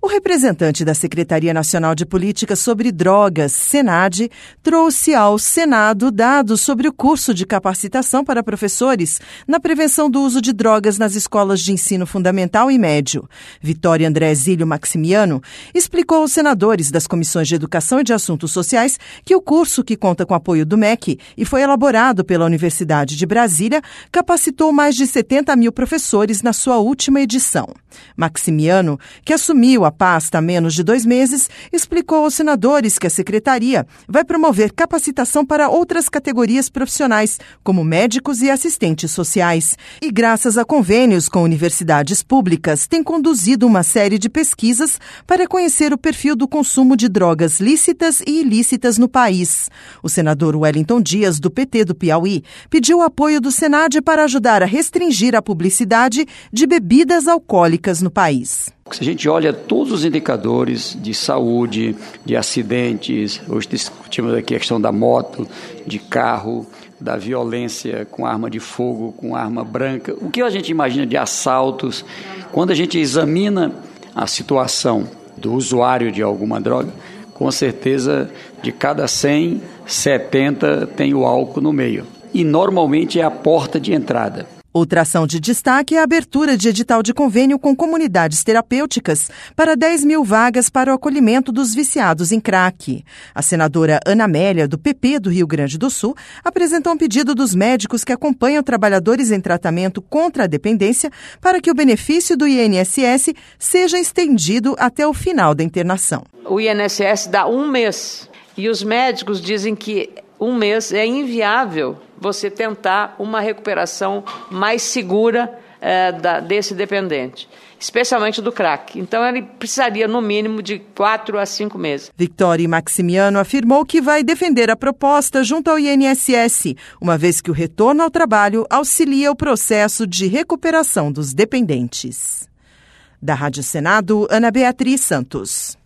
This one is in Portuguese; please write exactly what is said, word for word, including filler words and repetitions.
O representante da Secretaria Nacional de Políticas sobre Drogas, SENADE, trouxe ao Senado dados sobre o curso de capacitação para professores na prevenção do uso de drogas nas escolas de ensino fundamental e médio. Vitória André Zílio Maximiano explicou aos senadores das Comissões de Educação e de Assuntos Sociais que o curso, que conta com apoio do M E C e foi elaborado pela Universidade de Brasília, capacitou mais de setenta mil professores na sua última edição. Maximiano, que assumiu a pasta há menos de dois meses, explicou aos senadores que a Secretaria vai promover capacitação para outras categorias profissionais, como médicos e assistentes sociais. E, graças a convênios com universidades públicas, tem conduzido uma série de pesquisas para conhecer o perfil do consumo de drogas lícitas e ilícitas no país. O senador Wellington Dias, do P T do Piauí, pediu o apoio do SENADE para ajudar a restringir a publicidade de bebidas alcoólicas no país. Se a gente olha todos os indicadores de saúde, de acidentes, hoje discutimos aqui a questão da moto, de carro, da violência com arma de fogo, com arma branca, o que a gente imagina de assaltos, quando a gente examina a situação do usuário de alguma droga, com certeza de cada cem, setenta tem o álcool no meio. E normalmente é a porta de entrada. Outra ação de destaque é a abertura de edital de convênio com comunidades terapêuticas para dez mil vagas para o acolhimento dos viciados em crack. A senadora Ana Amélia, do P P do Rio Grande do Sul, apresentou um pedido dos médicos que acompanham trabalhadores em tratamento contra a dependência para que o benefício do I N S S seja estendido até o final da internação. O I N S S dá um mês e os médicos dizem que um mês é inviável você tentar uma recuperação mais segura é, da, desse dependente, especialmente do crack. Então, ele precisaria, no mínimo, de quatro a cinco meses. Vitória Maximiano afirmou que vai defender a proposta junto ao I N S S, uma vez que o retorno ao trabalho auxilia o processo de recuperação dos dependentes. Da Rádio Senado, Ana Beatriz Santos.